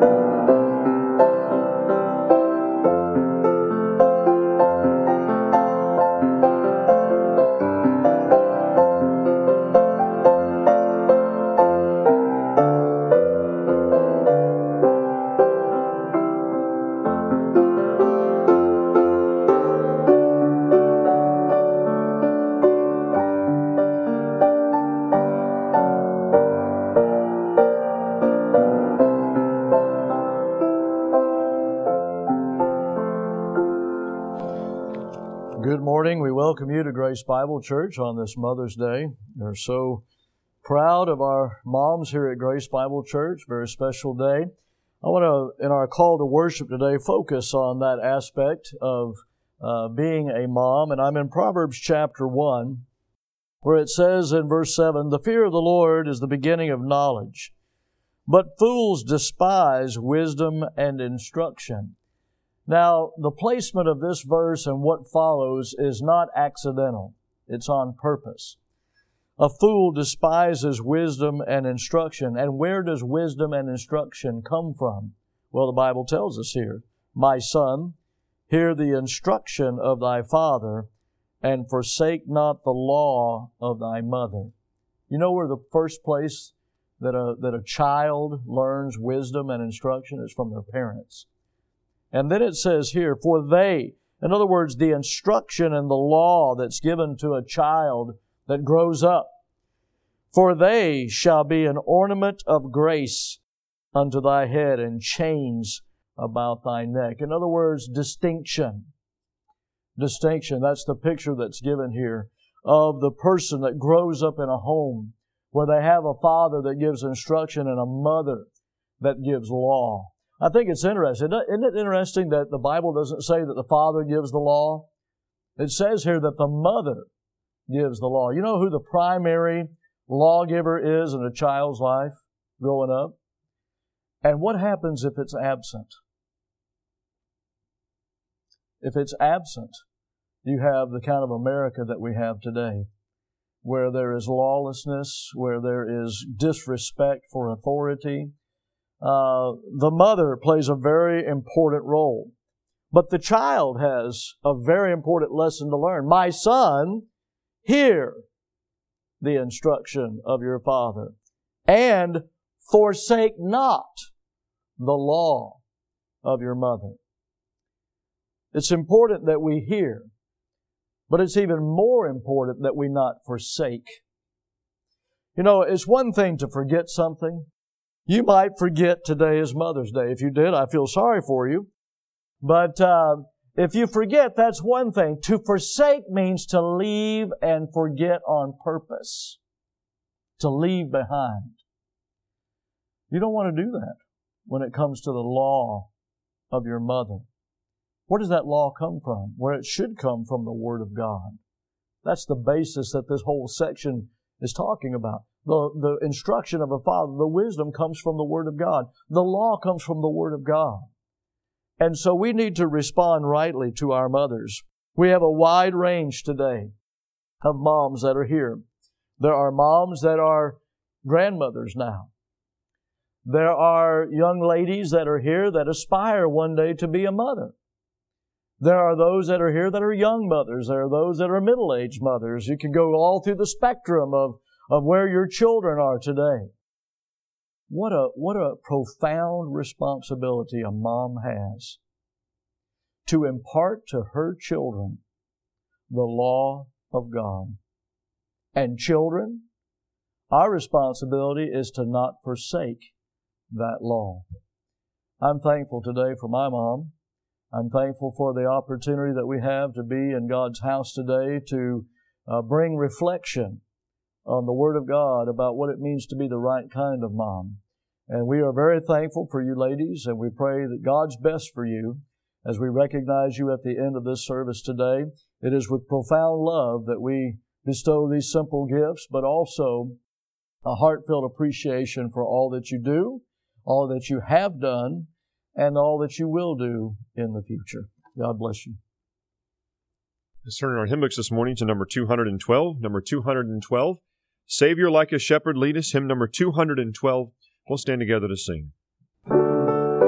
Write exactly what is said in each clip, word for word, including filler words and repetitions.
Good morning. We welcome you to Grace Bible Church on this Mother's Day. We're so proud of our moms here at Grace Bible Church. Very special day. I want to, in our call to worship today, focus on that aspect of uh, being a mom. And I'm in Proverbs chapter one, where it says in verse seven, "The fear of the Lord is the beginning of knowledge, but fools despise wisdom and instruction." Now, the placement of this verse and what follows is not accidental. It's on purpose. A fool despises wisdom and instruction. And where does wisdom and instruction come from? Well, the Bible tells us here, "My son, hear the instruction of thy father, and forsake not the law of thy mother." You know where the first place that a, that a child learns wisdom and instruction is from their parents. And then it says here, "For they," in other words, the instruction and the law that's given to a child that grows up, "for they shall be an ornament of grace unto thy head, and chains about thy neck." In other words, distinction. Distinction. That's the picture that's given here of the person that grows up in a home where they have a father that gives instruction and a mother that gives law. I think it's interesting. Isn't it interesting that the Bible doesn't say that the father gives the law? It says here that the mother gives the law. You know who the primary lawgiver is in a child's life growing up? And what happens if it's absent? If it's absent, you have the kind of America that we have today, where there is lawlessness, where there is disrespect for authority. Uh, the mother plays a very important role. But the child has a very important lesson to learn. "My son, hear the instruction of your father, and forsake not the law of your mother." It's important that we hear, but it's even more important that we not forsake. You know, it's one thing to forget something. You might forget today is Mother's Day. If you did, I feel sorry for you. But uh, if you forget, that's one thing. To forsake means to leave and forget on purpose. To leave behind. You don't want to do that when it comes to the law of your mother. Where does that law come from? Where it should come from the Word of God. That's the basis that this whole section is talking about. The, the instruction of a father, the wisdom comes from the Word of God. The law comes from the Word of God. And so we need to respond rightly to our mothers. We have a wide range today of moms that are here. There are moms that are grandmothers now. There are young ladies that are here that aspire one day to be a mother. There are those that are here that are young mothers. There are those that are middle-aged mothers. You can go all through the spectrum of of where your children are today. What a, what a profound responsibility a mom has to impart to her children the law of God. And children, our responsibility is to not forsake that law. I'm thankful today for my mom. I'm thankful for the opportunity that we have to be in God's house today to uh, bring reflection on the Word of God about what it means to be the right kind of mom. And we are very thankful for you ladies, and we pray that God's best for you as we recognize you at the end of this service today. It is with profound love that we bestow these simple gifts, but also a heartfelt appreciation for all that you do, all that you have done, and all that you will do in the future. God bless you. Let's turn our hymn books this morning to number two hundred twelve. Number two hundred twelve. Savior like a shepherd lead us, hymn number two hundred twelve. We'll stand together to sing.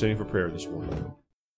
standing for prayer this morning.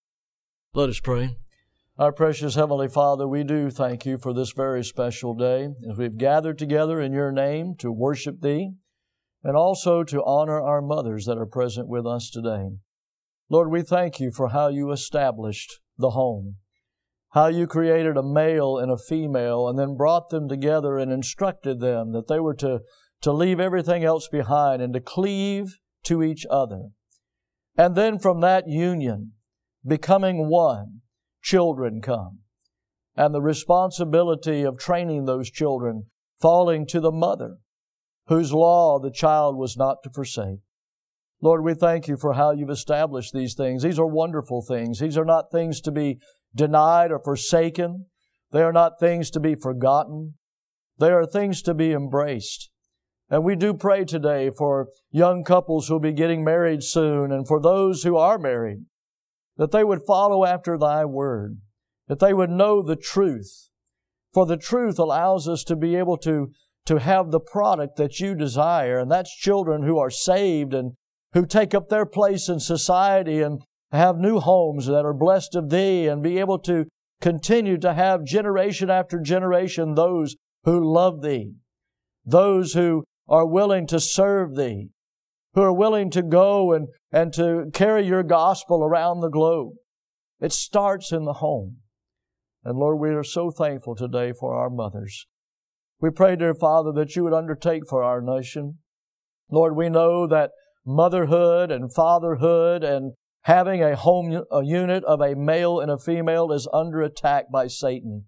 Let us pray. Our precious Heavenly Father, we do thank You for this very special day as we've gathered together in Your name to worship Thee and also to honor our mothers that are present with us today. Lord, we thank You for how You established the home, how You created a male and a female and then brought them together and instructed them that they were to, to leave everything else behind and to cleave to each other. And then from that union, becoming one, children come. And the responsibility of training those children falling to the mother, whose law the child was not to forsake. Lord, we thank You for how You've established these things. These are wonderful things. These are not things to be denied or forsaken. They are not things to be forgotten. They are things to be embraced. And we do pray today for young couples who will be getting married soon and for those who are married, that they would follow after Thy Word, that they would know the truth. For the truth allows us to be able to, to have the product that You desire, and that's children who are saved and who take up their place in society and have new homes that are blessed of Thee and be able to continue to have generation after generation those who love Thee, those who are willing to serve Thee, who are willing to go and, and to carry Your gospel around the globe. It starts in the home. And Lord, we are so thankful today for our mothers. We pray, dear Father, that You would undertake for our nation. Lord, we know that motherhood and fatherhood and having a home a unit of a male and a female is under attack by Satan.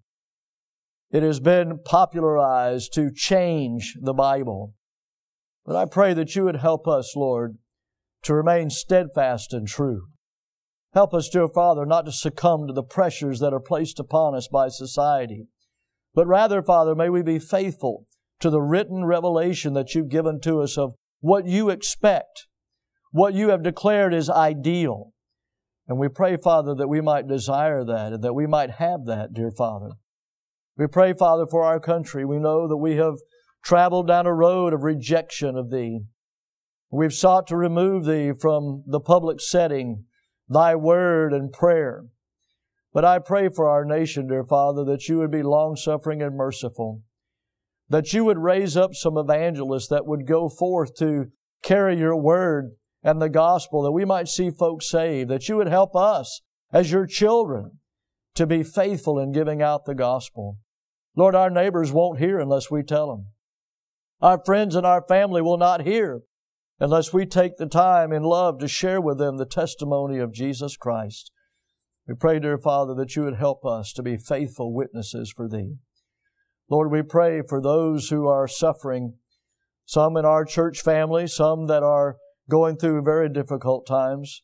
It has been popularized to change the Bible. But I pray that You would help us, Lord, to remain steadfast and true. Help us, dear Father, not to succumb to the pressures that are placed upon us by society. But rather, Father, may we be faithful to the written revelation that You've given to us of what You expect, what You have declared is ideal. And we pray, Father, that we might desire that and that we might have that, dear Father. We pray, Father, for our country. We know that we have traveled down a road of rejection of Thee. We've sought to remove Thee from the public setting, Thy Word and prayer. But I pray for our nation, dear Father, that You would be long-suffering and merciful, that You would raise up some evangelists that would go forth to carry Your Word and the gospel, that we might see folks saved, that You would help us as Your children to be faithful in giving out the gospel. Lord, our neighbors won't hear unless we tell them. Our friends and our family will not hear unless we take the time in love to share with them the testimony of Jesus Christ. We pray, dear Father, that You would help us to be faithful witnesses for Thee. Lord, we pray for those who are suffering, some in our church family, some that are going through very difficult times.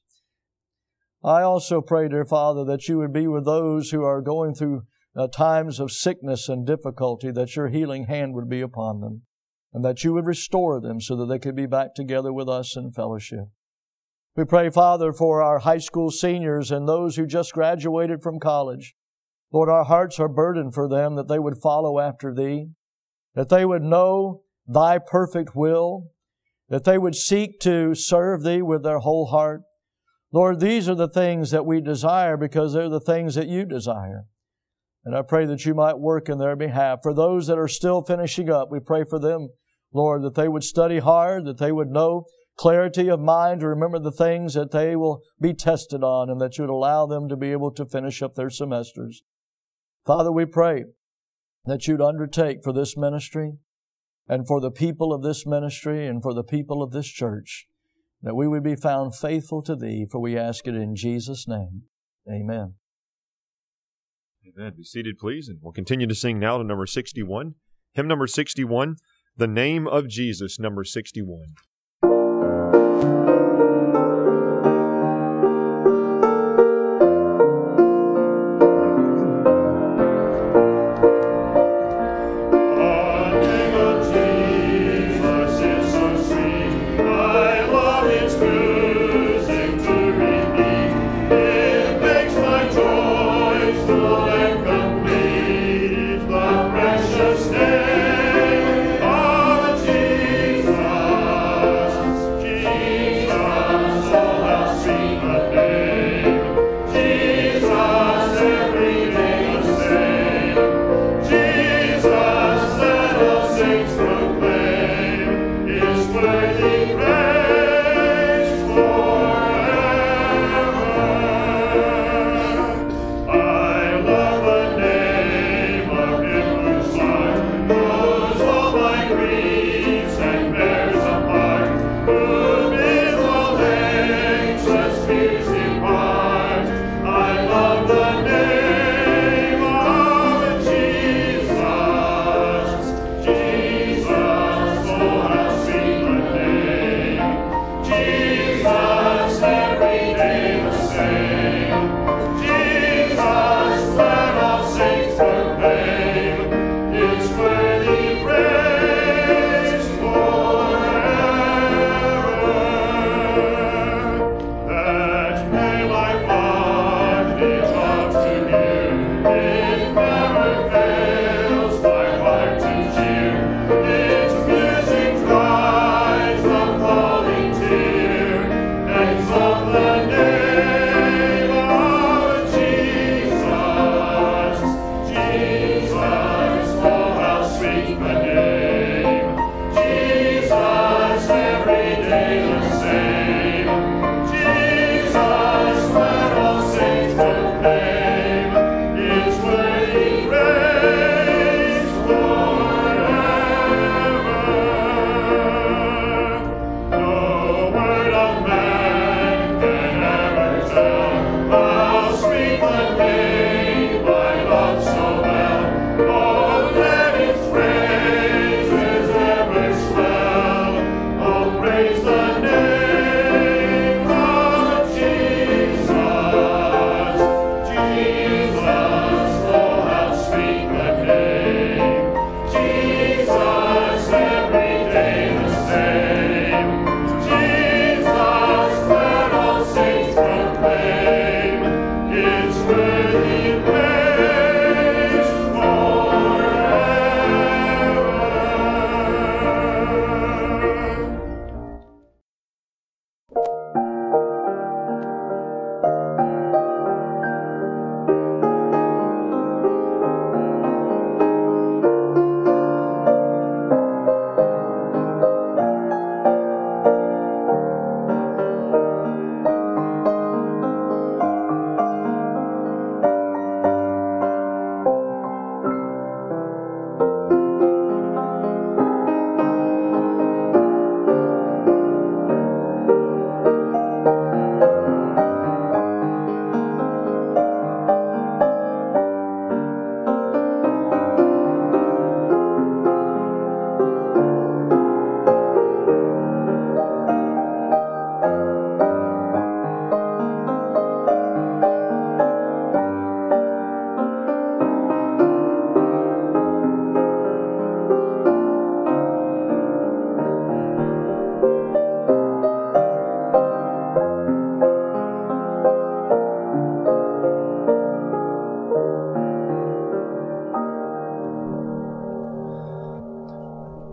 I also pray, dear Father, that You would be with those who are going through uh, times of sickness and difficulty, that Your healing hand would be upon them, and that You would restore them so that they could be back together with us in fellowship. We pray, Father, for our high school seniors and those who just graduated from college. Lord, our hearts are burdened for them, that they would follow after Thee, that they would know Thy perfect will, that they would seek to serve Thee with their whole heart. Lord, these are the things that we desire because they're the things that You desire. And I pray that You might work in their behalf. For those that are still finishing up, we pray for them, Lord, that they would study hard, that they would know clarity of mind to remember the things that they will be tested on, and that You would allow them to be able to finish up their semesters. Father, we pray that You'd undertake for this ministry and for the people of this ministry and for the people of this church, that we would be found faithful to Thee, for we ask it in Jesus' name. Amen. Amen. Be seated, please, and we'll continue to sing now to number sixty-one. Hymn number sixty-one, The Name of Jesus, number sixty-one. Precious name of Jesus.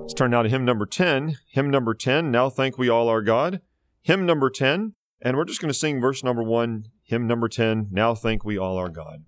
Let's turn now to hymn number ten. Hymn number ten, Now Thank We All Our God. Hymn number ten, and we're just going to sing verse number one, hymn number ten, Now Thank We All Our God.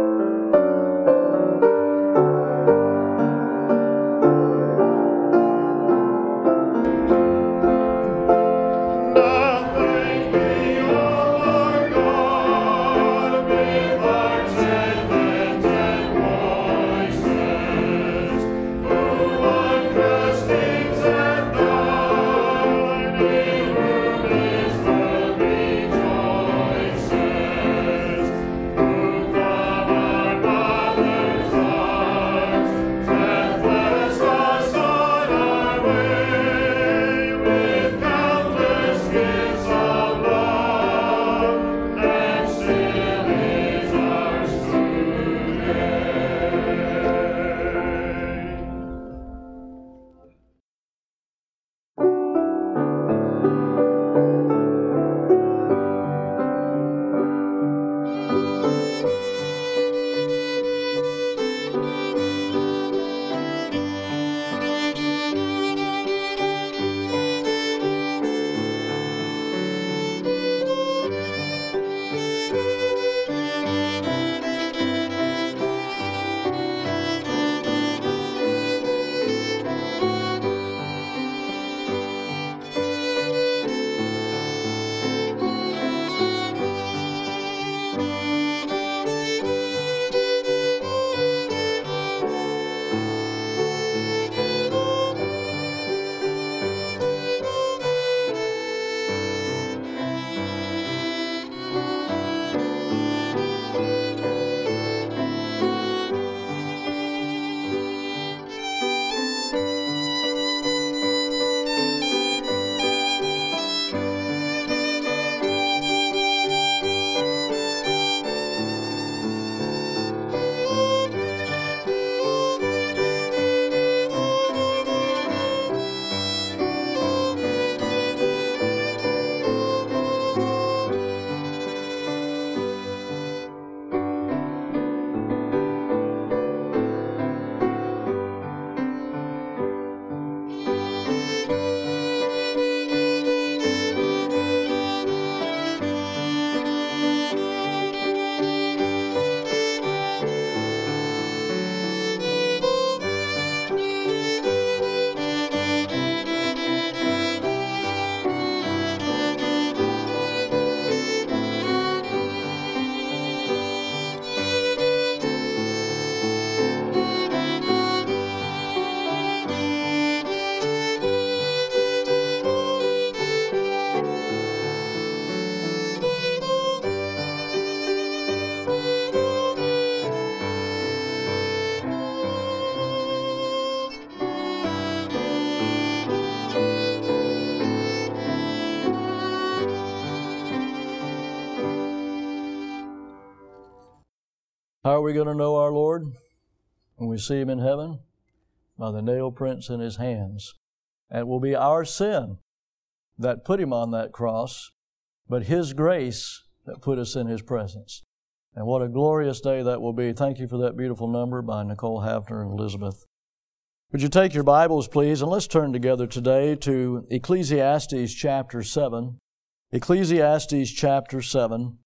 How are we going to know our Lord when we see Him in heaven? By the nail prints in His hands. And it will be our sin that put Him on that cross, but His grace that put us in His presence. And what a glorious day that will be. Thank you for that beautiful number by Nicole Hafner and Elizabeth. Would you take your Bibles, please, and let's turn together today to Ecclesiastes chapter seven. Ecclesiastes chapter seven.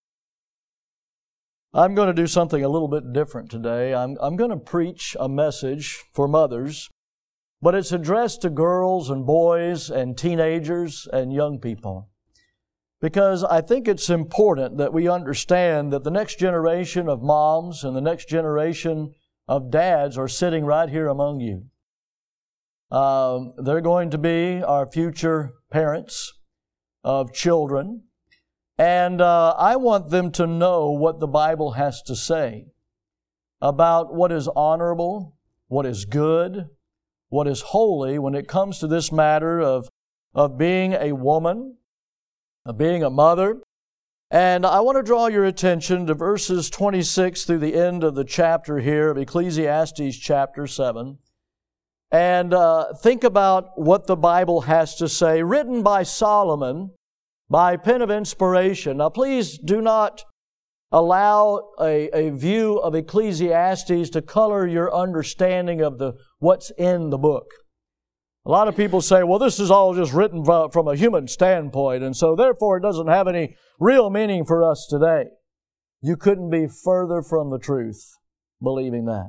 I'm going to do something a little bit different today. I'm, I'm going to preach a message for mothers, but it's addressed to girls and boys and teenagers and young people. Because I think it's important that we understand that the next generation of moms and the next generation of dads are sitting right here among you. Um, they're going to be our future parents of children. And uh, I want them to know what the Bible has to say about what is honorable, what is good, what is holy when it comes to this matter of, of being a woman, of being a mother. And I want to draw your attention to verses twenty-six through the end of the chapter here of Ecclesiastes chapter seven. And uh, think about what the Bible has to say, written by Solomon, by pen of inspiration. Now please do not allow a, a view of Ecclesiastes to color your understanding of the what's in the book. A lot of people say, well, this is all just written from a human standpoint, and so therefore it doesn't have any real meaning for us today. You couldn't be further from the truth believing that.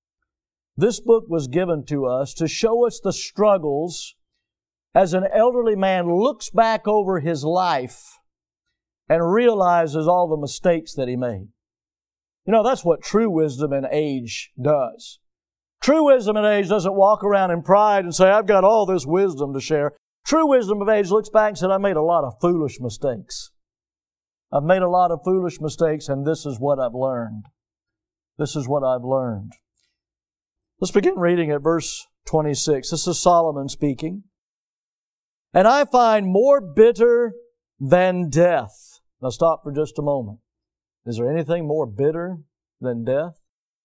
This book was given to us to show us the struggles as an elderly man looks back over his life and realizes all the mistakes that he made. You know, that's what true wisdom in age does. True wisdom in age doesn't walk around in pride and say, I've got all this wisdom to share. True wisdom of age looks back and says, I made a lot of foolish mistakes. I've made a lot of foolish mistakes, and this is what I've learned. This is what I've learned. Let's begin reading at verse twenty-six. This is Solomon speaking. And I find more bitter than death. Now stop for just a moment. Is there anything more bitter than death?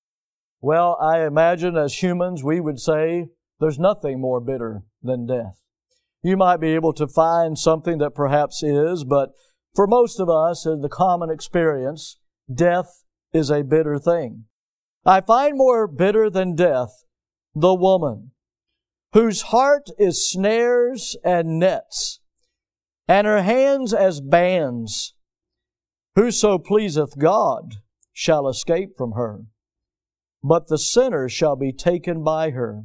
Well, I imagine as humans we would say there's nothing more bitter than death. You might be able to find something that perhaps is, but for most of us, in the common experience, death is a bitter thing. I find more bitter than death the woman whose heart is snares and nets, and her hands as bands. Whoso pleaseth God shall escape from her, but the sinner shall be taken by her.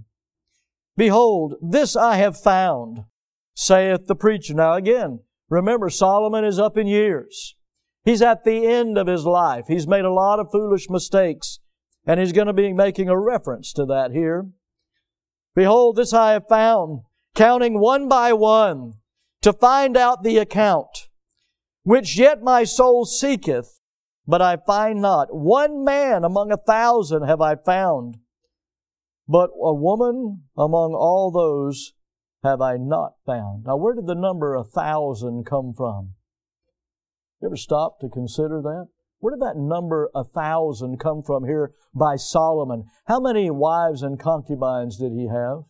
Behold, this I have found, saith the preacher. Now again, remember, Solomon is up in years. He's at the end of his life. He's made a lot of foolish mistakes, and he's going to be making a reference to that here. Behold, this I have found, counting one by one, to find out the account, which yet my soul seeketh, but I find not. One man among a thousand have I found, but a woman among all those have I not found. Now, where did the number a thousand come from? You ever stop to consider that? Where did that number a thousand come from here by Solomon? How many wives and concubines did he have?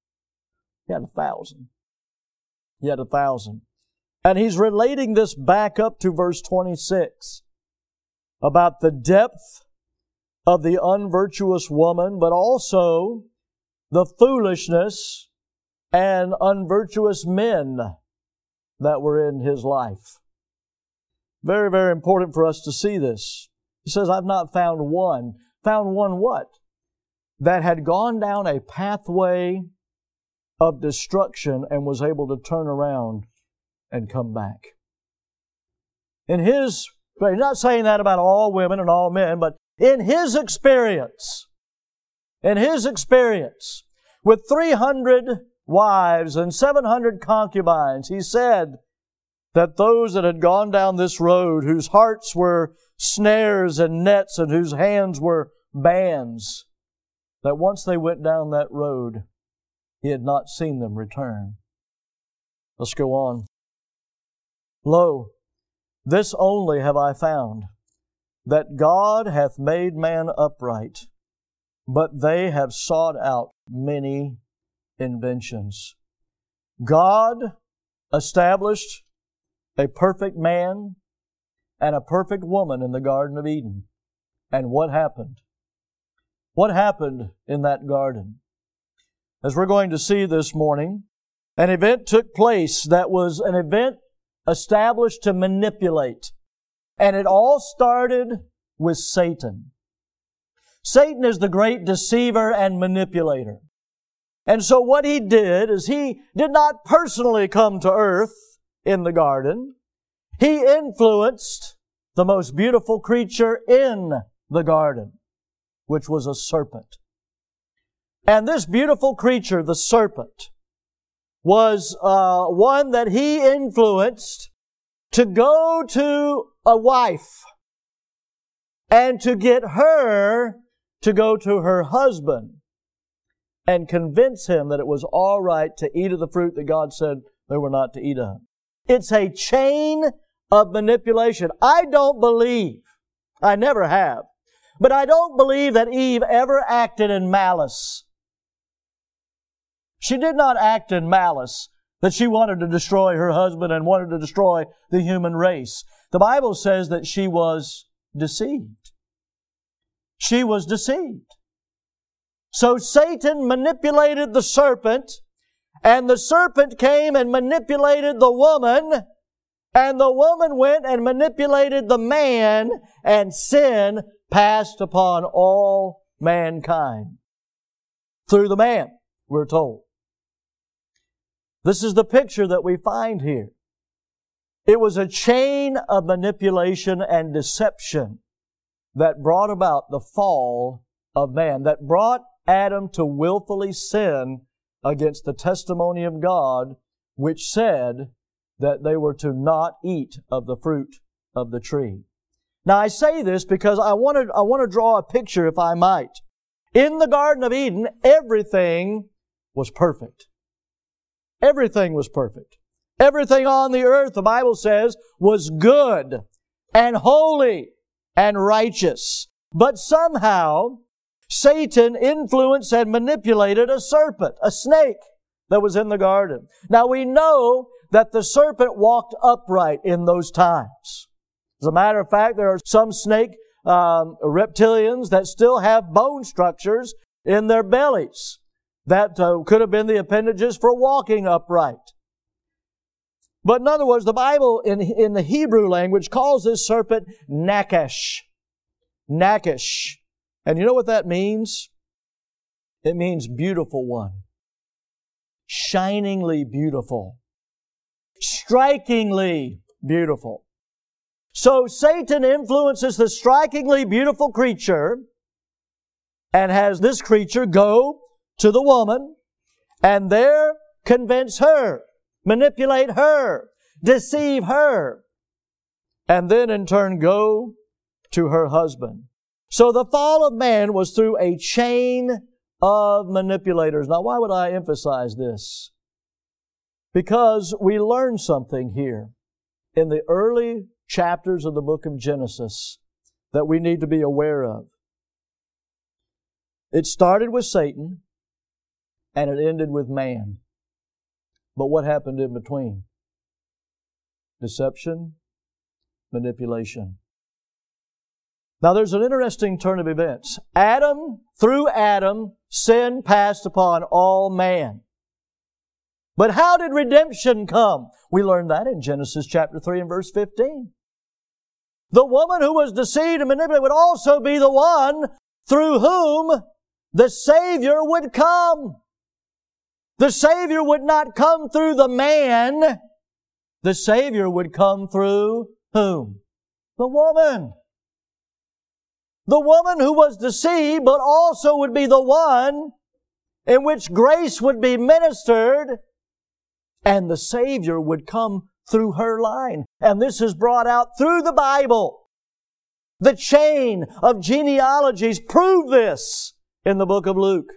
He had a thousand. He had a thousand. And he's relating this back up to verse twenty-six about the depth of the unvirtuous woman, but also the foolishness and unvirtuous men that were in his life. Very, very important for us to see this. He says, I've not found one. Found one what? That had gone down a pathway of destruction and was able to turn around and come back. In his, he's not saying that about all women and all men, but in his experience, in his experience, with three hundred wives and seven hundred concubines, he said that those that had gone down this road, whose hearts were snares and nets and whose hands were bands, that once they went down that road, he had not seen them return. Let's go on. Lo, this only have I found, that God hath made man upright, but they have sought out many inventions. God established a perfect man and a perfect woman in the Garden of Eden. And what happened? What happened in that garden? As we're going to see this morning, an event took place that was an event established to manipulate. And it all started with Satan. Satan is the great deceiver and manipulator. And so what he did is he did not personally come to earth in the garden. He influenced the most beautiful creature in the garden, which was a serpent. And this beautiful creature, the serpent, was uh, one that he influenced to go to a wife and to get her to go to her husband and convince him that it was all right to eat of the fruit that God said they were not to eat of. It's a chain of manipulation. I don't believe, I never have, but I don't believe that Eve ever acted in malice. She did not act in malice, that she wanted to destroy her husband and wanted to destroy the human race. The Bible says that she was deceived. She was deceived. So Satan manipulated the serpent, And the serpent came and manipulated the woman, and the woman went and manipulated the man, and sin passed upon all mankind. Through the man, we're told. This is the picture that we find here. It was a chain of manipulation and deception that brought about the fall of man, that brought Adam to willfully sin against the testimony of God, which said that they were to not eat of the fruit of the tree. Now I say this because I want to, I want to draw a picture, if I might. In the Garden of Eden, everything was perfect. Everything was perfect. Everything on the earth, the Bible says, was good and holy and righteous. But somehow, Satan influenced and manipulated a serpent, a snake that was in the garden. Now we know that the serpent walked upright in those times. As a matter of fact, there are some snake um, reptilians that still have bone structures in their bellies that uh, could have been the appendages for walking upright. But in other words, the Bible in, in the Hebrew language calls this serpent Nakash. Nakash. And you know what that means? It means beautiful one. Shiningly beautiful. Strikingly beautiful. So Satan influences the strikingly beautiful creature and has this creature go to the woman and there convince her, manipulate her, deceive her, and then in turn go to her husband. So the fall of man was through a chain of manipulators. Now why would I emphasize this? Because we learn something here in the early chapters of the book of Genesis that we need to be aware of. It started with Satan and it ended with man. But what happened in between? Deception, manipulation. Now there's an interesting turn of events. Adam, through Adam, sin passed upon all man. But how did redemption come? We learned that in Genesis chapter three and verse fifteen. The woman who was deceived and manipulated would also be the one through whom the Savior would come. The Savior would not come through the man. The Savior would come through whom? The woman. The woman who was deceived, but also would be the one in which grace would be ministered, and the Savior would come through her line. And this is brought out through the Bible. The chain of genealogies prove this in the book of Luke.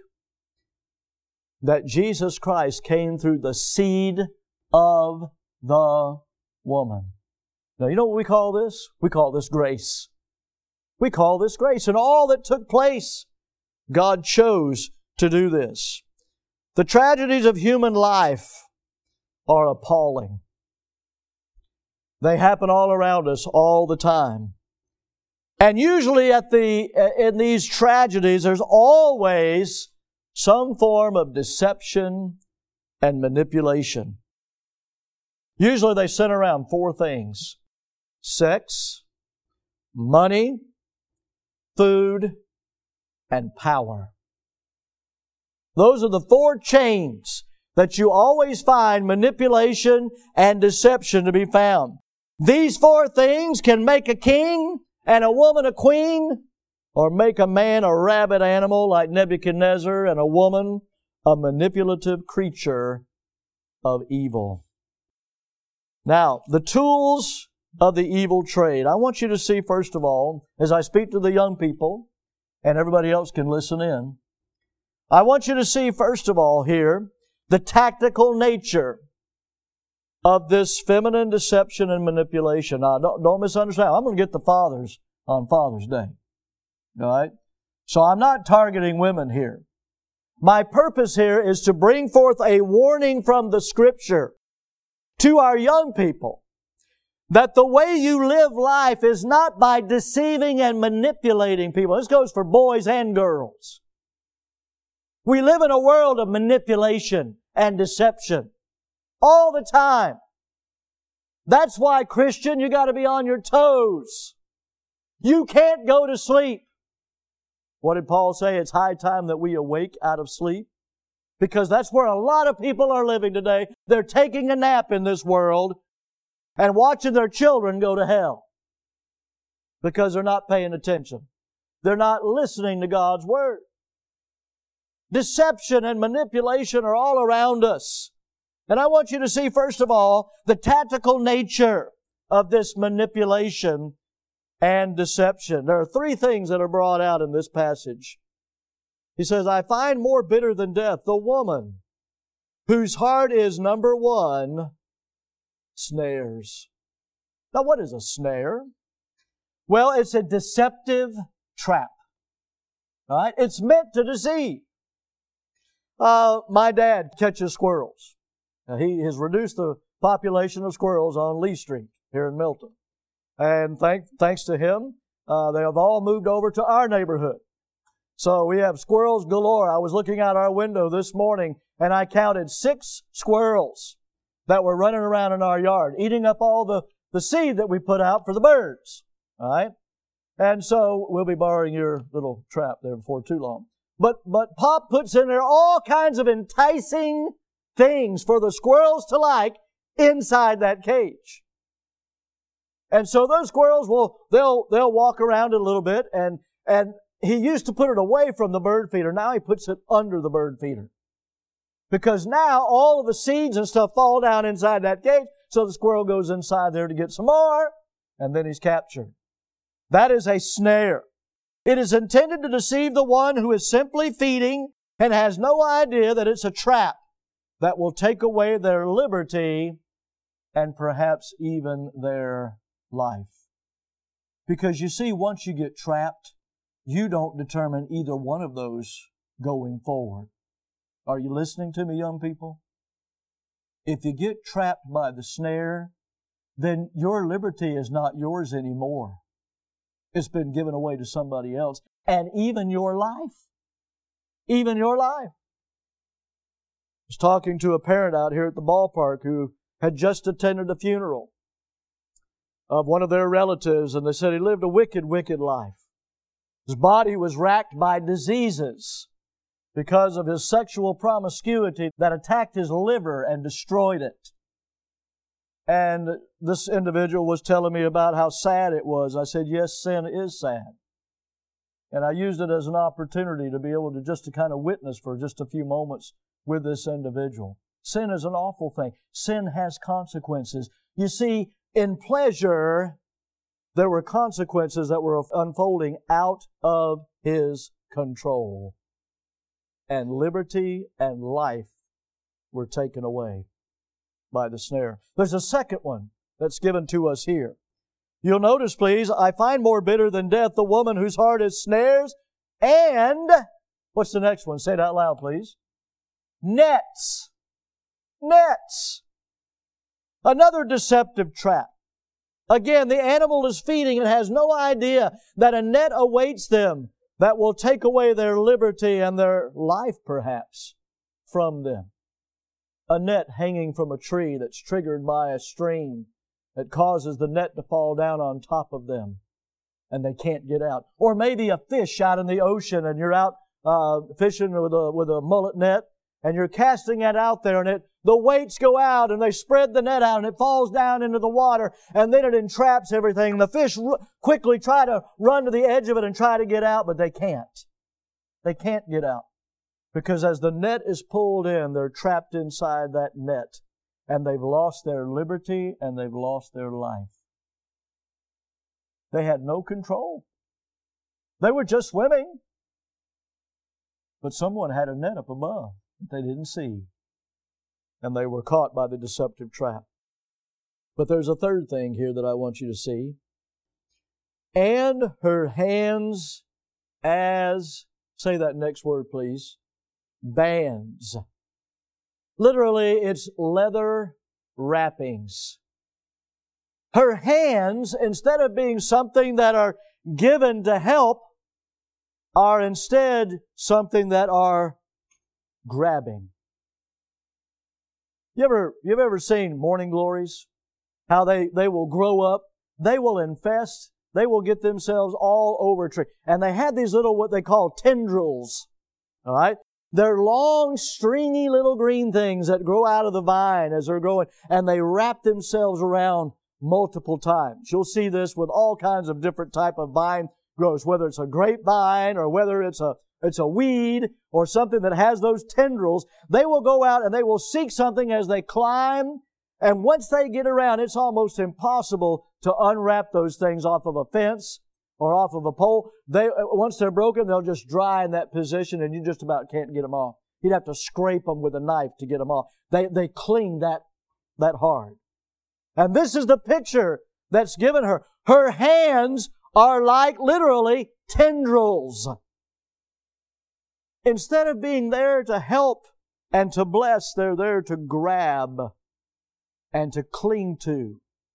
That Jesus Christ came through the seed of the woman. Now, you know what we call this? We call this grace. We call this grace. And all that took place, God chose to do this. The tragedies of human life are appalling. They happen all around us all the time. And usually at the, in these tragedies, there's always some form of deception and manipulation. Usually they center around four things: sex, money, food, and power. Those are the four chains that you always find manipulation and deception to be found. These four things can make a king and a woman a queen, or make a man a rabid animal like Nebuchadnezzar, and a woman a manipulative creature of evil. Now, the tools of the evil trade. I want you to see, first of all, as I speak to the young people, and everybody else can listen in, I want you to see, first of all, here, the tactical nature of this feminine deception and manipulation. Now, don't, don't misunderstand. I'm going to get the fathers on Father's Day. All right? So I'm not targeting women here. My purpose here is to bring forth a warning from the Scripture to our young people that the way you live life is not by deceiving and manipulating people. This goes for boys and girls. We live in a world of manipulation and deception. All the time. That's why, Christian, you got to be on your toes. You can't go to sleep. What did Paul say? It's high time that we awake out of sleep. Because that's where a lot of people are living today. They're taking a nap in this world and watching their children go to hell. Because they're not paying attention. They're not listening to God's Word. Deception and manipulation are all around us. And I want you to see, first of all, the tactical nature of this manipulation and deception. There are three things that are brought out in this passage. He says, I find more bitter than death the woman whose heart is, number one, snares. Now, what is a snare? Well, it's a deceptive trap. All right? It's meant to deceive. Uh, my dad catches squirrels. Now, he has reduced the population of squirrels on Lee Street here in Milton. And thank, thanks to him, uh, they have all moved over to our neighborhood. So we have squirrels galore. I was looking out our window this morning and I counted six squirrels that were running around in our yard, eating up all the, the seed that we put out for the birds. All right? And so we'll be borrowing your little trap there before too long. But, but Pop puts in there all kinds of enticing things for the squirrels to like inside that cage. And so those squirrels will, they'll, they'll walk around it a little bit, and, and he used to put it away from the bird feeder. Now he puts it under the bird feeder. Because now all of the seeds and stuff fall down inside that cage, so the squirrel goes inside there to get some more, and then he's captured. That is a snare. It is intended to deceive the one who is simply feeding and has no idea that it's a trap that will take away their liberty and perhaps even their life. Because you see, once you get trapped, you don't determine either one of those going forward. Are you listening to me, young people? If you get trapped by the snare, then your liberty is not yours anymore. It's been given away to somebody else. And even your life. Even your life. I was talking to a parent out here at the ballpark who had just attended a funeral of one of their relatives, and they said he lived a wicked, wicked life. His body was racked by diseases because of his sexual promiscuity that attacked his liver and destroyed it. And this individual was telling me about how sad it was. I said, yes, sin is sad. And I used it as an opportunity to be able to just to kind of witness for just a few moments with this individual. Sin is an awful thing. Sin has consequences. You see, in pleasure, there were consequences that were unfolding out of his control. And liberty and life were taken away by the snare. There's a second one that's given to us here. You'll notice, please, I find more bitter than death the woman whose heart is snares and, what's the next one? Say it out loud, please. Nets. Nets. Another deceptive trap. Again, the animal is feeding and has no idea that a net awaits them that will take away their liberty and their life, perhaps, from them. A net hanging from a tree that's triggered by a stream that causes the net to fall down on top of them and they can't get out. Or maybe a fish out in the ocean and you're out uh, fishing with a, with a mullet net and you're casting it out there and it the weights go out and they spread the net out and it falls down into the water and then it entraps everything. The fish r- quickly try to run to the edge of it and try to get out, but they can't. They can't get out. Because as the net is pulled in, they're trapped inside that net and they've lost their liberty and they've lost their life. They had no control. They were just swimming. But someone had a net up above that they didn't see. And they were caught by the deceptive trap. But there's a third thing here that I want you to see. And her hands as, say that next word please, bands. Literally, it's leather wrappings. Her hands, instead of being something that are given to help, are instead something that are grabbing. You ever, you've ever seen morning glories? How they, they will grow up. They will infest. They will get themselves all over a tree. And they have these little, what they call tendrils. All right? They're long, stringy little green things that grow out of the vine as they're growing. And they wrap themselves around multiple times. You'll see this with all kinds of different type of vine growths, whether it's a grapevine or whether it's a it's a weed or something that has those tendrils. They will go out and they will seek something as they climb. And once they get around, it's almost impossible to unwrap those things off of a fence or off of a pole. They once they're broken, they'll just dry in that position, and you just about can't get them off. You'd have to scrape them with a knife to get them off. They they cling that that hard. And this is the picture that's given her. Her hands are like literally tendrils. Instead of being there to help and to bless, they're there to grab and to cling to.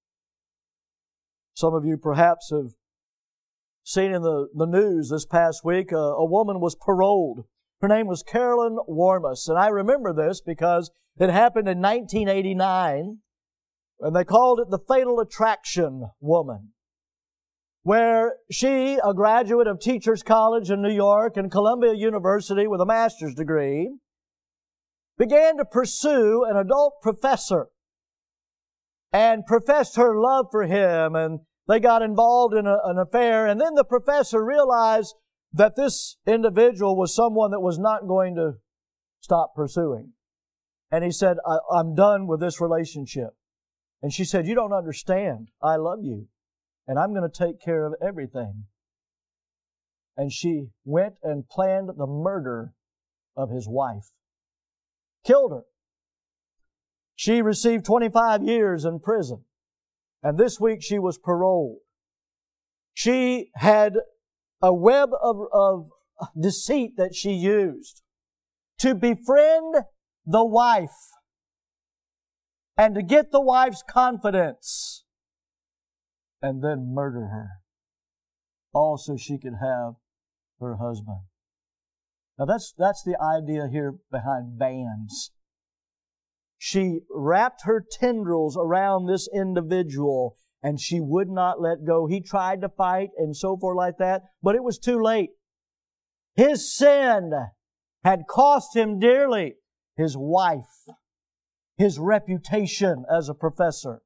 Some of you perhaps have seen in the, the news this past week, a, a woman was paroled. Her name was Carolyn Warmus. And I remember this because it happened in nineteen eighty-nine, and they called it the Fatal Attraction Woman, where she, a graduate of Teachers College in New York and Columbia University with a master's degree, began to pursue an adult professor and professed her love for him, and they got involved in a, an affair. And then the professor realized that this individual was someone that was not going to stop pursuing. And he said, I, I'm done with this relationship. And she said, you don't understand. I love you, and I'm going to take care of everything. And she went and planned the murder of his wife. Killed her. She received twenty-five years in prison. And this week she was paroled. She had a web of, of deceit that she used to befriend the wife and to get the wife's confidence and then murder her, all so she could have her husband. Now that's, that's the idea here behind bands. She wrapped her tendrils around this individual and she would not let go. He tried to fight and so forth like that, but it was too late. His sin had cost him dearly his wife, his reputation as a professor.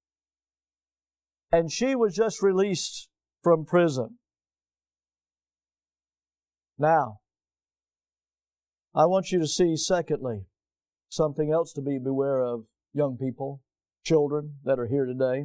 And she was just released from prison. Now, I want you to see, secondly, something else to be beware of, young people, children that are here today.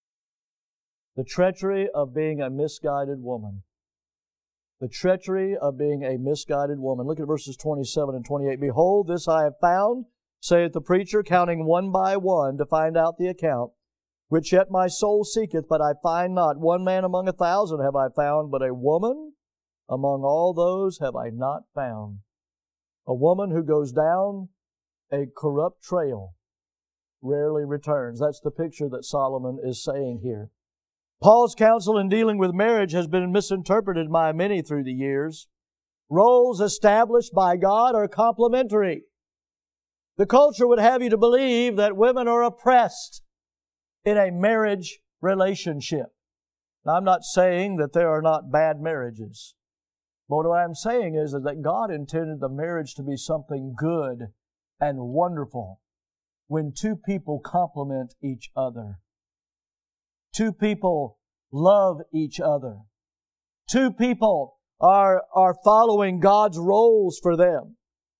The treachery of being a misguided woman. The treachery of being a misguided woman. Look at verses twenty-seven and twenty-eight. Behold, this I have found, saith the preacher, counting one by one to find out the account, which yet my soul seeketh, but I find not. One man among a thousand have I found, but a woman among all those have I not found. A woman who goes down a corrupt trail rarely returns. That's the picture that Solomon is saying here. Paul's counsel in dealing with marriage has been misinterpreted by many through the years. Roles established by God are complementary. The culture would have you to believe that women are oppressed in a marriage relationship. Now, I'm not saying that there are not bad marriages. But what I'm saying is that God intended the marriage to be something good and wonderful when two people complement each other. Two people love each other. Two people are, are following God's roles for them.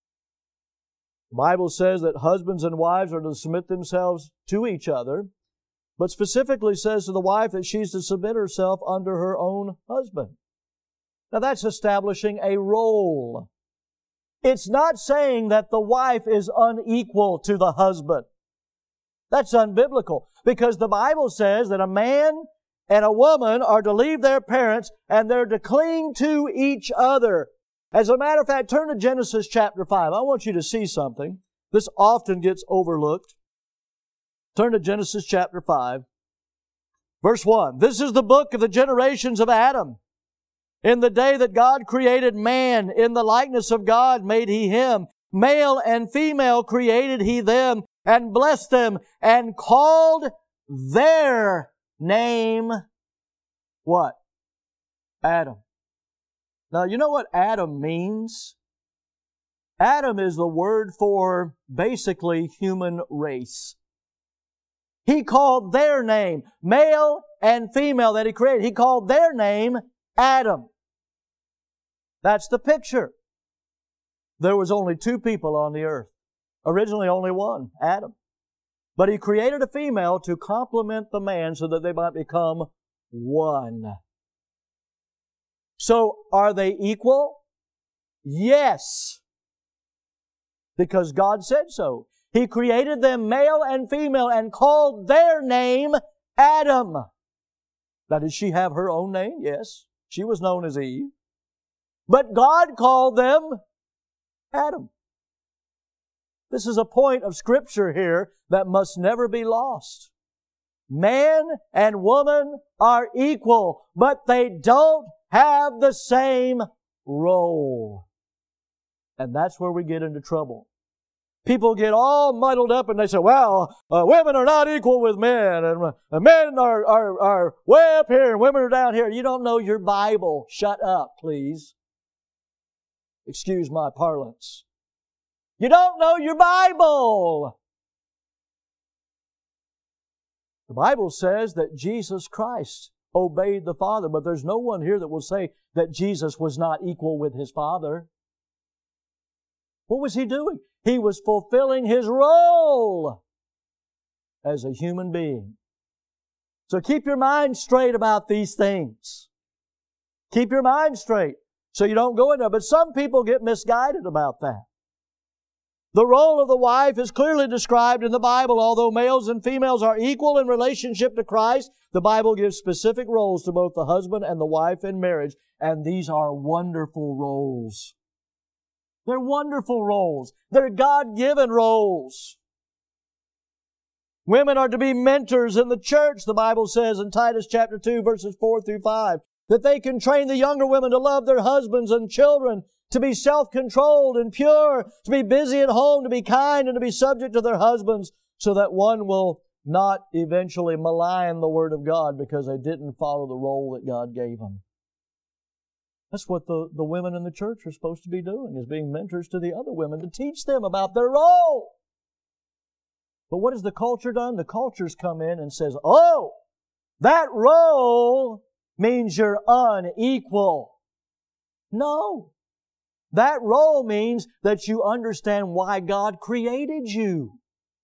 The Bible says that husbands and wives are to submit themselves to each other, but specifically says to the wife that she's to submit herself under her own husband. Now that's establishing a role. It's not saying that the wife is unequal to the husband. That's unbiblical, because the Bible says that a man and a woman are to leave their parents and they're to cling to each other. As a matter of fact, turn to Genesis chapter five. I want you to see something. This often gets overlooked. Turn to Genesis chapter five, verse one. This is the book of the generations of Adam. In the day that God created man, in the likeness of God made He him. Male and female created He them. and blessed them and called their name what? Adam. Now, you know what Adam means? Adam is the word for basically human race. He called their name, male and female that He created. He called their name Adam. That's the picture. There was only two people on the earth. Originally only one, Adam. But He created a female to complement the man so that they might become one. So, are they equal? Yes. Because God said so. He created them male and female and called their name Adam. Now, did she have her own name? Yes. She was known as Eve. But God called them Adam. This is a point of Scripture here that must never be lost. Man and woman are equal, but they don't have the same role. And that's where we get into trouble. People get all muddled up and they say, well, uh, women are not equal with men, and uh, men are, are, are way up here and women are down here. You don't know your Bible. Shut up, please. Excuse my parlance. You don't know your Bible. The Bible says that Jesus Christ obeyed the Father, but there's no one here that will say that Jesus was not equal with His Father. What was He doing? He was fulfilling His role as a human being. So keep your mind straight about these things. Keep your mind straight so you don't go into it. But some people get misguided about that. The role of the wife is clearly described in the Bible. Although males and females are equal in relationship to Christ, the Bible gives specific roles to both the husband and the wife in marriage. And these are wonderful roles. They're wonderful roles. They're God-given roles. Women are to be mentors in the church, the Bible says in Titus chapter two, verses four through five, that they can train the younger women to love their husbands and children, to be self-controlled and pure, to be busy at home, to be kind, and to be subject to their husbands, so that one will not eventually malign the Word of God because they didn't follow the role that God gave them. That's what the, the women in the church are supposed to be doing, is being mentors to the other women to teach them about their role. But what has the culture done? The culture's come in and says, oh, that role means you're unequal. No. That role means that you understand why God created you.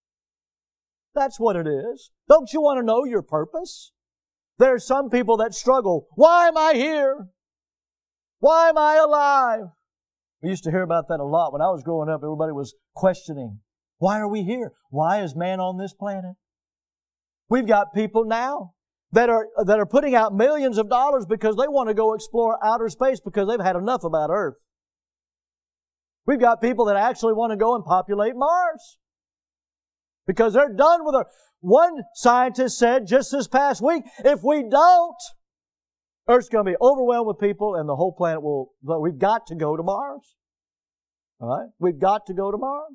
That's what it is. Don't you want to know your purpose? There are some people that struggle. Why am I here? Why am I alive? We used to hear about that a lot. When I was growing up, everybody was questioning, why are we here? Why is man on this planet? We've got people now that are, that are putting out millions of dollars because they want to go explore outer space because they've had enough about Earth. We've got people that actually want to go and populate Mars because they're done with Earth. One scientist said just this past week, if we don't, Earth's going to be overwhelmed with people and the whole planet will, we've got to go to Mars. All right? We've got to go to Mars.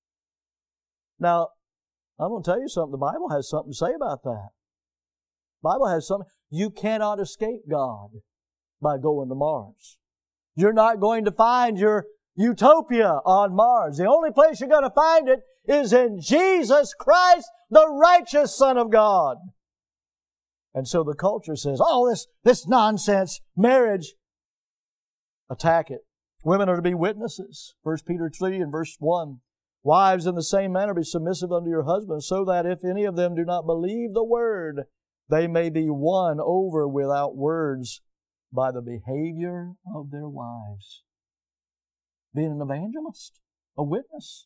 Now, I'm going to tell you something. The Bible has something to say about that. The Bible has something. You cannot escape God by going to Mars. You're not going to find your utopia on Mars. The only place you're going to find it is in Jesus Christ, the righteous Son of God. And so the culture says, oh, this, this nonsense, marriage, attack it. Women are to be witnesses. First Peter three and verse one. Wives, in the same manner, be submissive unto your husbands, so that if any of them do not believe the word, they may be won over without words by the behavior of their wives. Being an evangelist, a witness.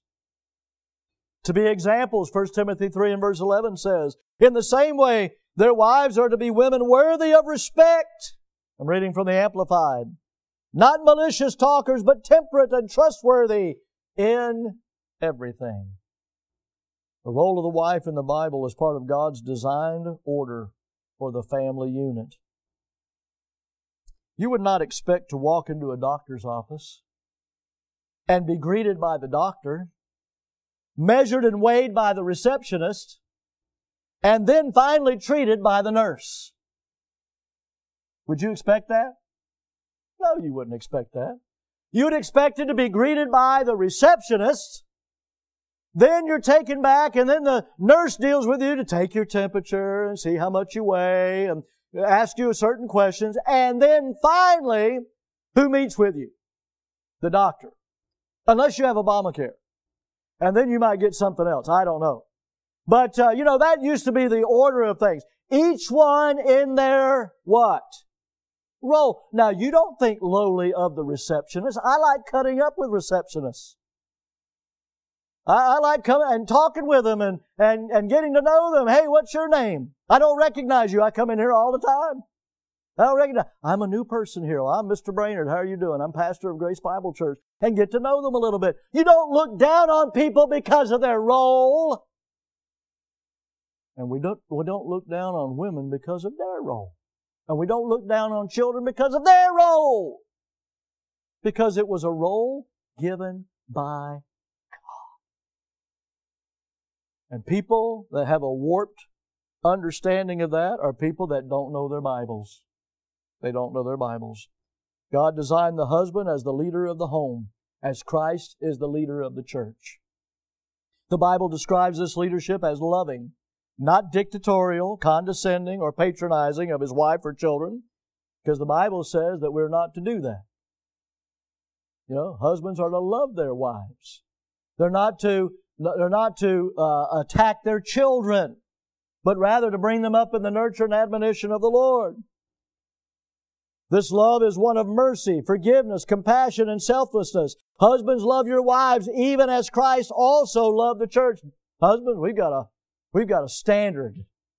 To be examples, First Timothy three and verse eleven says, in the same way, their wives are to be women worthy of respect. I'm reading from the Amplified. Not malicious talkers, but temperate and trustworthy in everything. The role of the wife in the Bible is part of God's designed order for the family unit. You would not expect to walk into a doctor's office and be greeted by the doctor measured and weighed by the receptionist, and then finally treated by the nurse. Would you expect that? No, you wouldn't expect that. You would expect it to be greeted by the receptionist, then you're taken back, and then the nurse deals with you to take your temperature and see how much you weigh and ask you certain questions, and then finally, who meets with you? The doctor. Unless you have Obamacare. And then you might get something else. I don't know. But, uh, you know, that used to be the order of things. Each one in their what? Role. Now, you don't think lowly of the receptionist. I like cutting up with receptionists. I, I like coming and talking with them and, and, and getting to know them. Hey, what's your name? I don't recognize you. I come in here all the time. I don't recognize. I'm a new person here. Well, I'm Mister Brainerd. How are you doing? I'm pastor of Grace Bible Church. And get to know them a little bit. You don't look down on people because of their role. And we don't, we don't look down on women because of their role. And we don't look down on children because of their role. Because it was a role given by God. And people that have a warped understanding of that are people that don't know their Bibles. They don't know their Bibles. God designed the husband as the leader of the home, as Christ is the leader of the church. The Bible describes this leadership as loving, not dictatorial, condescending, or patronizing of his wife or children, because the Bible says that we're not to do that. You know, husbands are to love their wives. They're not to, they're not to uh, attack their children, but rather to bring them up in the nurture and admonition of the Lord. This love is one of mercy, forgiveness, compassion, and selflessness. Husbands, love your wives even as Christ also loved the church. Husbands, we've got a We've got a standard.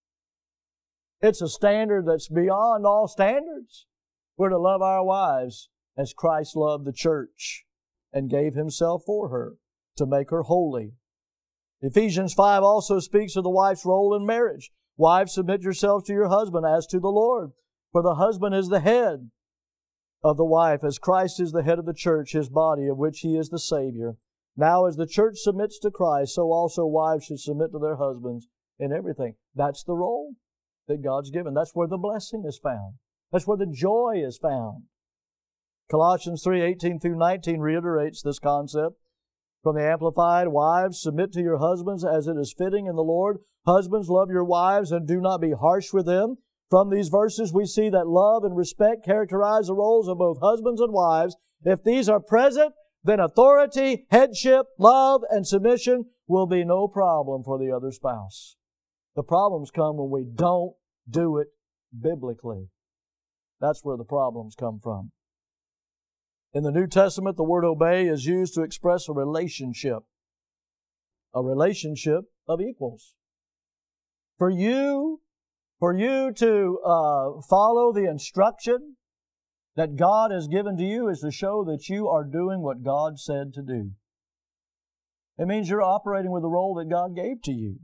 It's a standard that's beyond all standards. We're to love our wives as Christ loved the church and gave Himself for her to make her holy. Ephesians five also speaks of the wife's role in marriage. Wives, submit yourselves to your husband as to the Lord. For the husband is the head of the wife, as Christ is the head of the church, His body, of which He is the Savior. Now, as the church submits to Christ, so also wives should submit to their husbands in everything. That's the role that God's given. That's where the blessing is found. That's where the joy is found. Colossians three eighteen through nineteen reiterates this concept. From the Amplified, wives, submit to your husbands as it is fitting in the Lord. Husbands, love your wives and do not be harsh with them. From these verses, we see that love and respect characterize the roles of both husbands and wives. If these are present, then authority, headship, love, and submission will be no problem for the other spouse. The problems come when we don't do it biblically. That's where the problems come from. In the New Testament, the word obey is used to express a relationship. A relationship of equals. For you, for you to uh, follow the instruction that God has given to you is to show that you are doing what God said to do. It means you're operating with the role that God gave to you.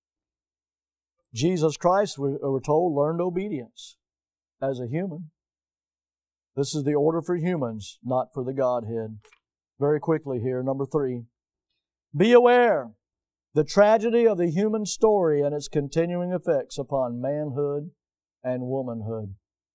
Jesus Christ, we're told, learned obedience as a human. This is the order for humans, not for the Godhead. Very quickly here, number three. Be aware the tragedy of the human story and its continuing effects upon manhood and womanhood.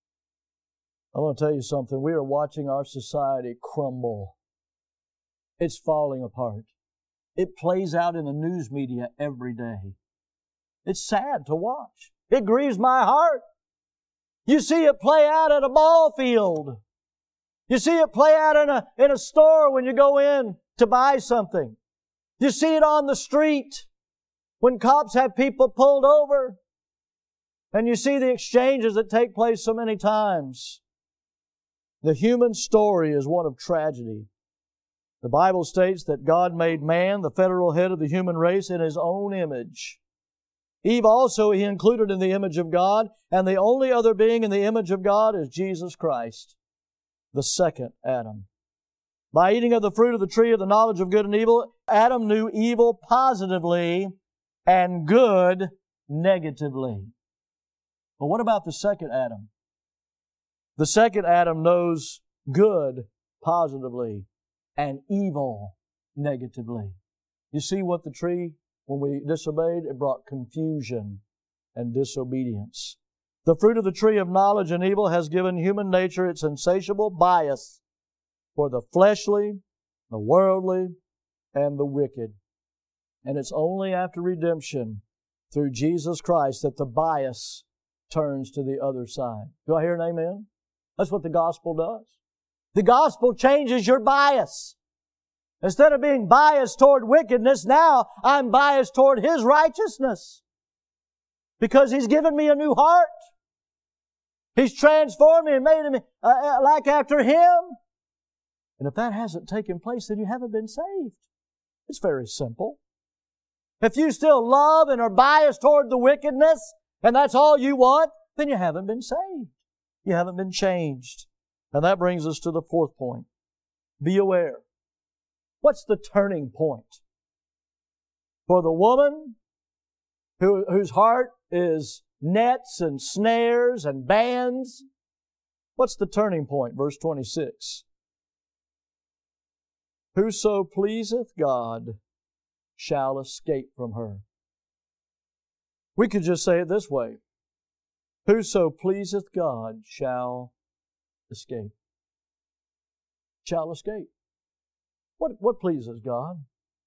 I want to tell you something. We are watching our society crumble. It's falling apart. It plays out in the news media every day. It's sad to watch. It grieves my heart. You see it play out at a ball field. You see it play out in a, in a store when you go in to buy something. You see it on the street when cops have people pulled over. And you see the exchanges that take place so many times. The human story is one of tragedy. The Bible states that God made man, the federal head of the human race, in His own image. Eve also He included in the image of God, and the only other being in the image of God is Jesus Christ, the second Adam. By eating of the fruit of the tree of the knowledge of good and evil, Adam knew evil positively and good negatively. But what about the second Adam? The second Adam knows good positively and evil negatively. You see what the tree, when we disobeyed, it brought confusion and disobedience. The fruit of the tree of knowledge and evil has given human nature its insatiable bias for the fleshly, the worldly, and the wicked. And it's only after redemption through Jesus Christ that the bias turns to the other side. Do I hear an amen? That's what the gospel does. The gospel changes your bias. Instead of being biased toward wickedness, now I'm biased toward His righteousness. Because He's given me a new heart. He's transformed me and made me uh, like after Him. And if that hasn't taken place, then you haven't been saved. It's very simple. If you still love and are biased toward the wickedness, and that's all you want, then you haven't been saved. You haven't been changed. And that brings us to the fourth point. Be aware. What's the turning point? For the woman who, whose heart is nets and snares and bands, what's the turning point? Verse twenty-six. Whoso pleaseth God shall escape from her. We could just say it this way. Whoso pleaseth God shall escape. Shall escape. What, what pleases God?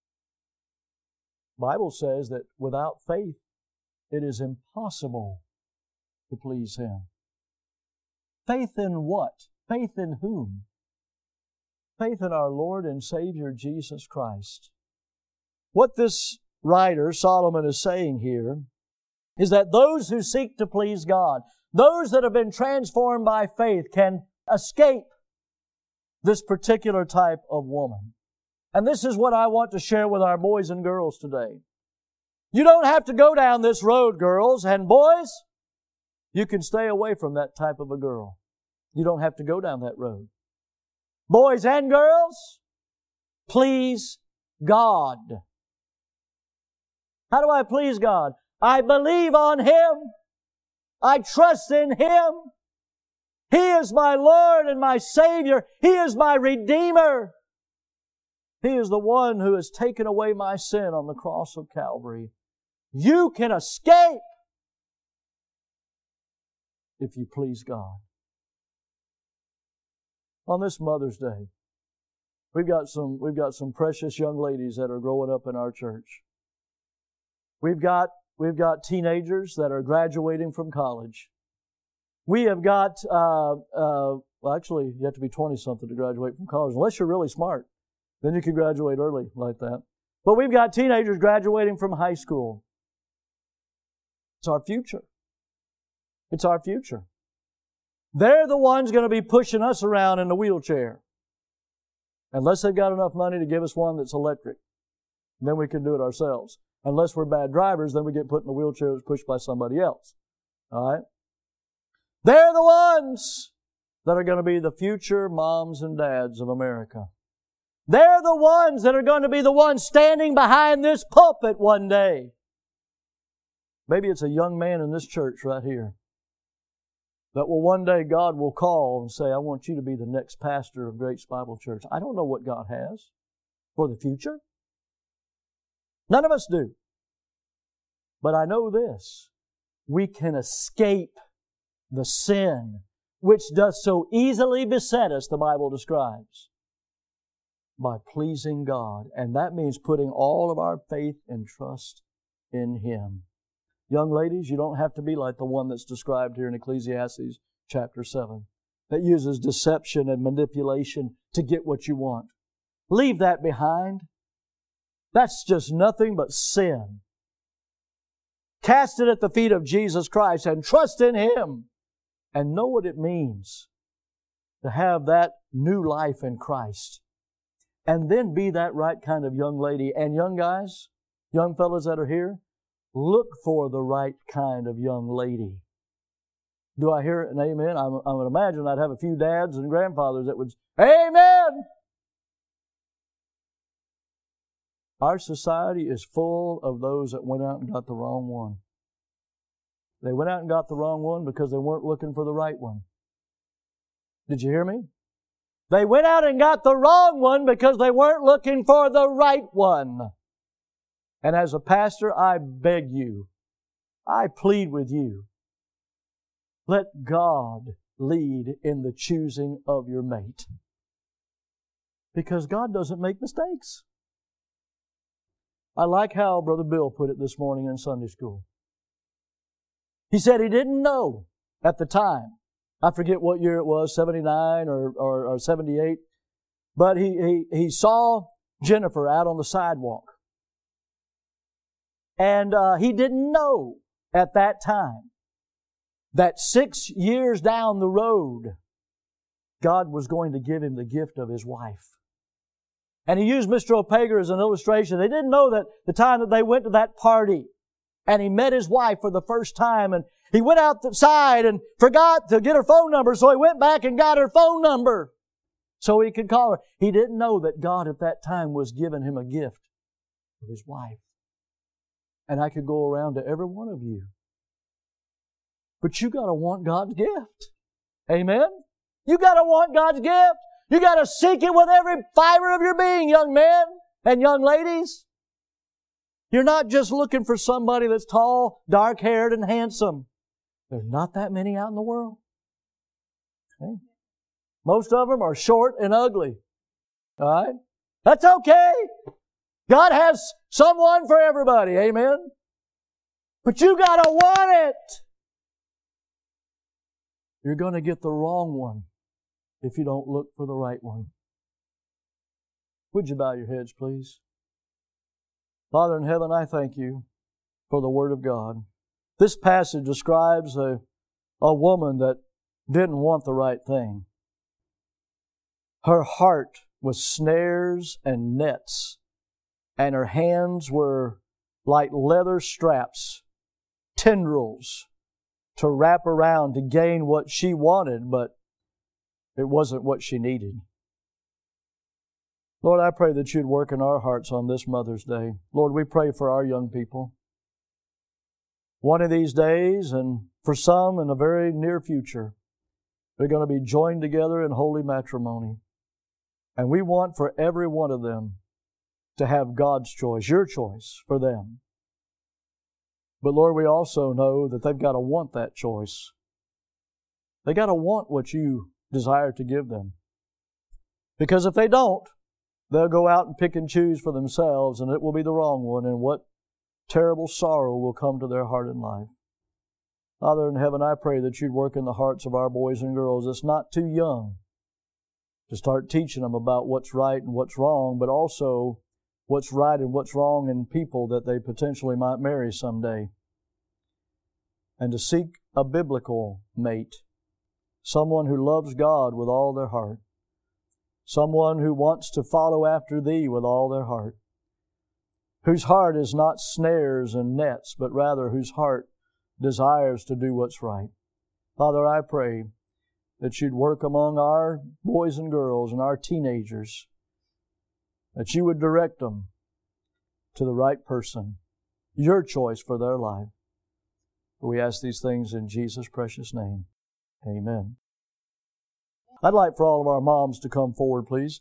The Bible says that without faith it is impossible to please Him. Faith in what? Faith in whom? Faith in our Lord and Savior Jesus Christ. What this writer, Solomon, is saying here is that those who seek to please God, those that have been transformed by faith, can escape this particular type of woman. And this is what I want to share with our boys and girls today. You don't have to go down this road, girls, and boys, you can stay away from that type of a girl. You don't have to go down that road. Boys and girls, please God. How do I please God? I believe on Him. I trust in Him. He is my Lord and my Savior. He is my Redeemer. He is the one who has taken away my sin on the cross of Calvary. You can escape if you please God. On this Mother's Day, we've got some, we've got some precious young ladies that are growing up in our church. We've got, we've got teenagers that are graduating from college. We have got, uh, uh, well, actually, you have to be twenty-something to graduate from college, unless you're really smart. Then you can graduate early like that. But we've got teenagers graduating from high school. It's our future. It's our future. They're the ones going to be pushing us around in the wheelchair. Unless they've got enough money to give us one that's electric. Then we can do it ourselves. Unless we're bad drivers, then we get put in a wheelchair that's pushed by somebody else. All right? They're the ones that are going to be the future moms and dads of America. They're the ones that are going to be the ones standing behind this pulpit one day. Maybe it's a young man in this church right here that will one day God will call and say, I want you to be the next pastor of Grace Bible Church. I don't know what God has for the future. None of us do. But I know this. We can escape the sin which does so easily beset us, the Bible describes, by pleasing God. And that means putting all of our faith and trust in Him. Young ladies, you don't have to be like the one that's described here in Ecclesiastes chapter seven, that uses deception and manipulation to get what you want. Leave that behind. That's just nothing but sin. Cast it at the feet of Jesus Christ and trust in Him and know what it means to have that new life in Christ. And then be that right kind of young lady. And young guys, young fellas that are here, look for the right kind of young lady. Do I hear an amen? I, I would imagine I'd have a few dads and grandfathers that would, amen! Our society is full of those that went out and got the wrong one. They went out and got the wrong one because they weren't looking for the right one. Did you hear me? They went out and got the wrong one because they weren't looking for the right one. And as a pastor, I beg you, I plead with you, let God lead in the choosing of your mate. Because God doesn't make mistakes. I like how Brother Bill put it this morning in Sunday school. He said he didn't know at the time. I forget what year it was, seventy-nine or, or, or seventy-eight. But he, he, he saw Jennifer out on the sidewalk. And uh, he didn't know at that time that six years down the road, God was going to give him the gift of his wife. And he used Mister Opager as an illustration. They didn't know that the time that they went to that party and he met his wife for the first time, and he went outside and forgot to get her phone number, so he went back and got her phone number so he could call her. He didn't know that God at that time was giving him a gift of his wife. And I could go around to every one of you. But you got to want God's gift. Amen? You got to want God's gift. You got to seek it with every fiber of your being, young men and young ladies. You're not just looking for somebody that's tall, dark-haired, and handsome. There's not that many out in the world. Okay? Most of them are short and ugly. All right? That's okay. God has someone for everybody. Amen? But you got to want it. You're going to get the wrong one if you don't look for the right one. Would you bow your heads, please? Father in heaven, I thank you for the Word of God. This passage describes a, a woman that didn't want the right thing. Her heart was snares and nets, and her hands were like leather straps, tendrils to wrap around to gain what she wanted, but it wasn't what she needed. Lord, I pray that you'd work in our hearts on this Mother's Day. Lord, we pray for our young people. One of these days, and for some in the very near future, they're going to be joined together in holy matrimony. And we want for every one of them to have God's choice, your choice for them. But Lord, we also know that they've got to want that choice. They got to want what you desire to give them. Because if they don't, they'll go out and pick and choose for themselves, and it will be the wrong one, and what terrible sorrow will come to their heart and life. Father in heaven, I pray that you'd work in the hearts of our boys and girls that's not too young to start teaching them about what's right and what's wrong, but also what's right and what's wrong in people that they potentially might marry someday. And to seek a biblical mate, someone who loves God with all their heart, someone who wants to follow after Thee with all their heart, whose heart is not snares and nets, but rather whose heart desires to do what's right. Father, I pray that you'd work among our boys and girls and our teenagers, that you would direct them to the right person, your choice for their life. We ask these things in Jesus' precious name. Amen. I'd like for all of our moms to come forward, please.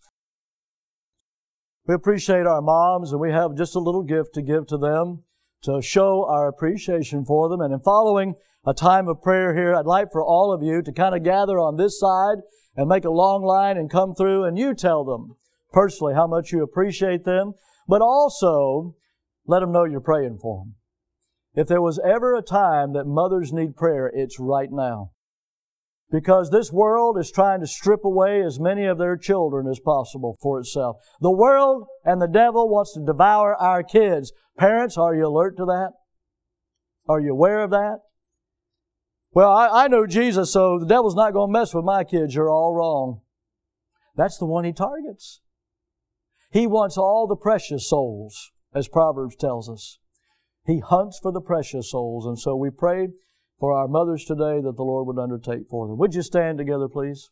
We appreciate our moms, and we have just a little gift to give to them to show our appreciation for them. And in following a time of prayer here, I'd like for all of you to kind of gather on this side and make a long line and come through, and you tell them personally how much you appreciate them, but also let them know you're praying for them. If there was ever a time that mothers need prayer, it's right now. Because this world is trying to strip away as many of their children as possible for itself. The world and the devil wants to devour our kids. Parents, are you alert to that? Are you aware of that? Well, I, I know Jesus, so the devil's not going to mess with my kids. You're all wrong. That's the one he targets. He wants all the precious souls, as Proverbs tells us. He hunts for the precious souls. And so we pray for our mothers today that the Lord would undertake for them. Would you stand together, please?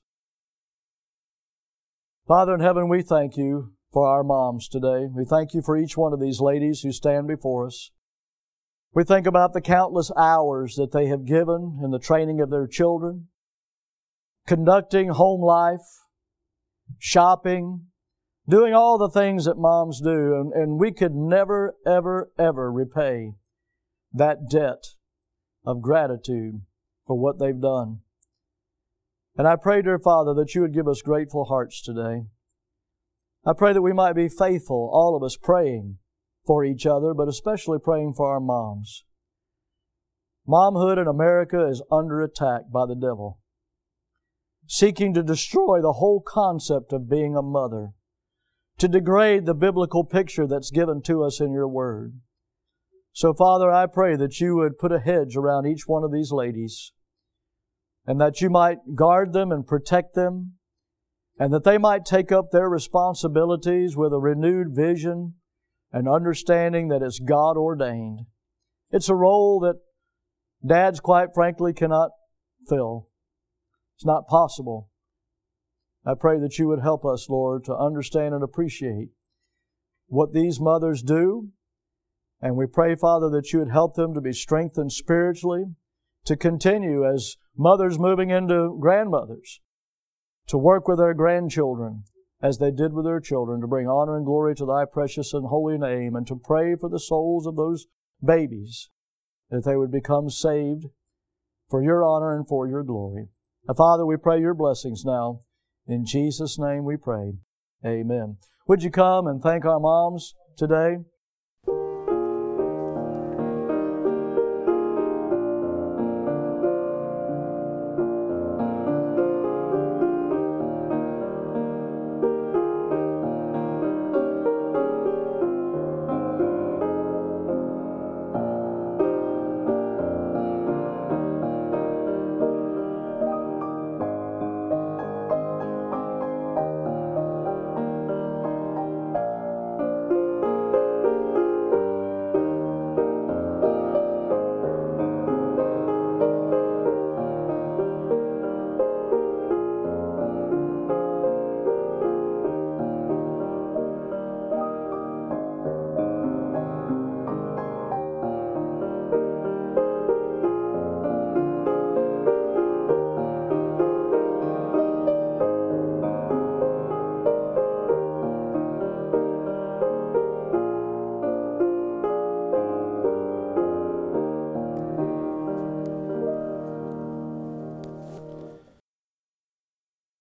Father in heaven, we thank you for our moms today. We thank you for each one of these ladies who stand before us. We think about the countless hours that they have given in the training of their children, conducting home life, shopping, doing all the things that moms do, and, and we could never, ever, ever repay that debt of gratitude for what they've done. And I pray, dear Father, that You would give us grateful hearts today. I pray that we might be faithful, all of us praying for each other, but especially praying for our moms. Momhood in America is under attack by the devil, seeking to destroy the whole concept of being a mother, to degrade the biblical picture that's given to us in Your Word. So, Father, I pray that You would put a hedge around each one of these ladies, and that You might guard them and protect them, and that they might take up their responsibilities with a renewed vision and understanding that it's God ordained. It's a role that dads, quite frankly, cannot fill. It's not possible. I pray that You would help us, Lord, to understand and appreciate what these mothers do. And we pray, Father, that You would help them to be strengthened spiritually, to continue as mothers moving into grandmothers, to work with their grandchildren as they did with their children, to bring honor and glory to Thy precious and holy name, and to pray for the souls of those babies, that they would become saved for Your honor and for Your glory. Now, Father, we pray Your blessings now. In Jesus' name we pray. Amen. Would you come and thank our moms today?